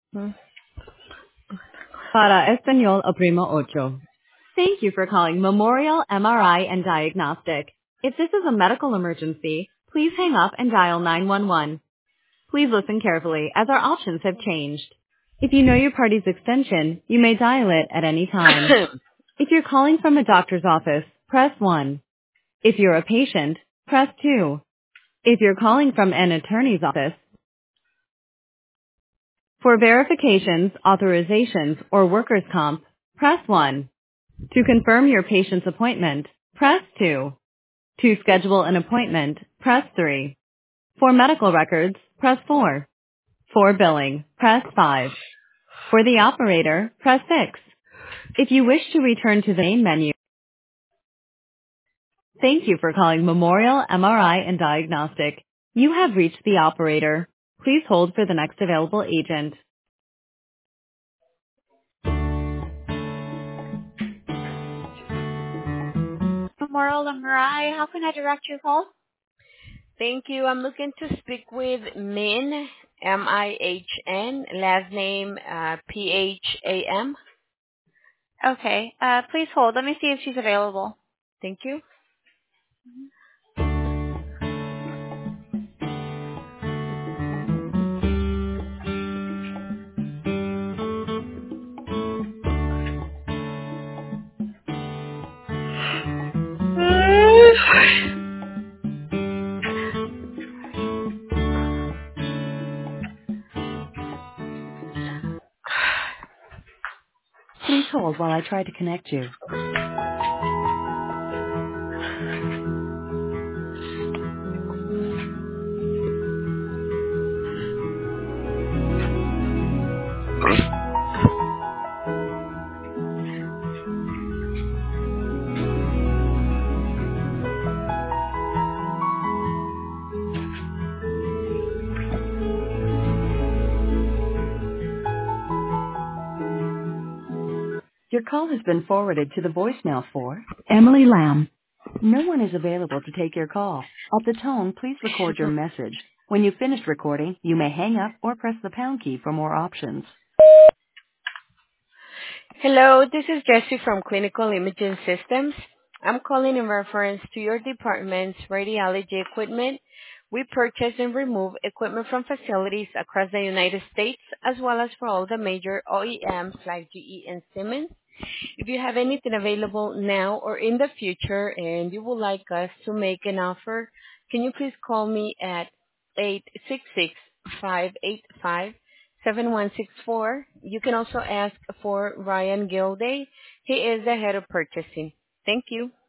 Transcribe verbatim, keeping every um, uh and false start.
Para Español Oprimo Ocho. Thank you for calling Memorial M R I and Diagnostic. If this is a medical emergency, please hang up and dial nine one one. Please listen carefully as our options have changed. If you know your party's extension, you may dial it at any time. If you're calling from a doctor's office, press one. If you're a patient, press two. If you're calling from an attorney's office, for verifications, authorizations, or workers' comp, press one. To confirm your patient's appointment, press two. To schedule an appointment, press three. For medical records, press four. For billing, press five. For the operator, press six. If you wish to return to the main menu, thank you for calling Memorial M R I and Diagnostic. You have reached the operator. Please hold for the next available agent. Memorial M R I, how can I direct your call? Thank you. I'm looking to speak with Min, M I H N, last name uh, P H A M. Okay, uh, please hold. Let me see if she's available. Thank you. Please hold while I try to connect you. Your call has been forwarded to the voicemail for Emily Lamb. No one is available to take your call. At the tone, please record your message. When you've finished recording, you may hang up or press the pound key for more options. Hello, this is Jessie from Clinical Imaging Systems. I'm calling in reference to your department's radiology equipment. We purchase and remove equipment from facilities across the United States, as well as for all the major O E Ms like G E and Siemens. If you have anything available now or in the future and you would like us to make an offer, can you please call me at eight six six, five eight five, seven one six four. You can also ask for Ryan Gilday. He is the head of purchasing. Thank you.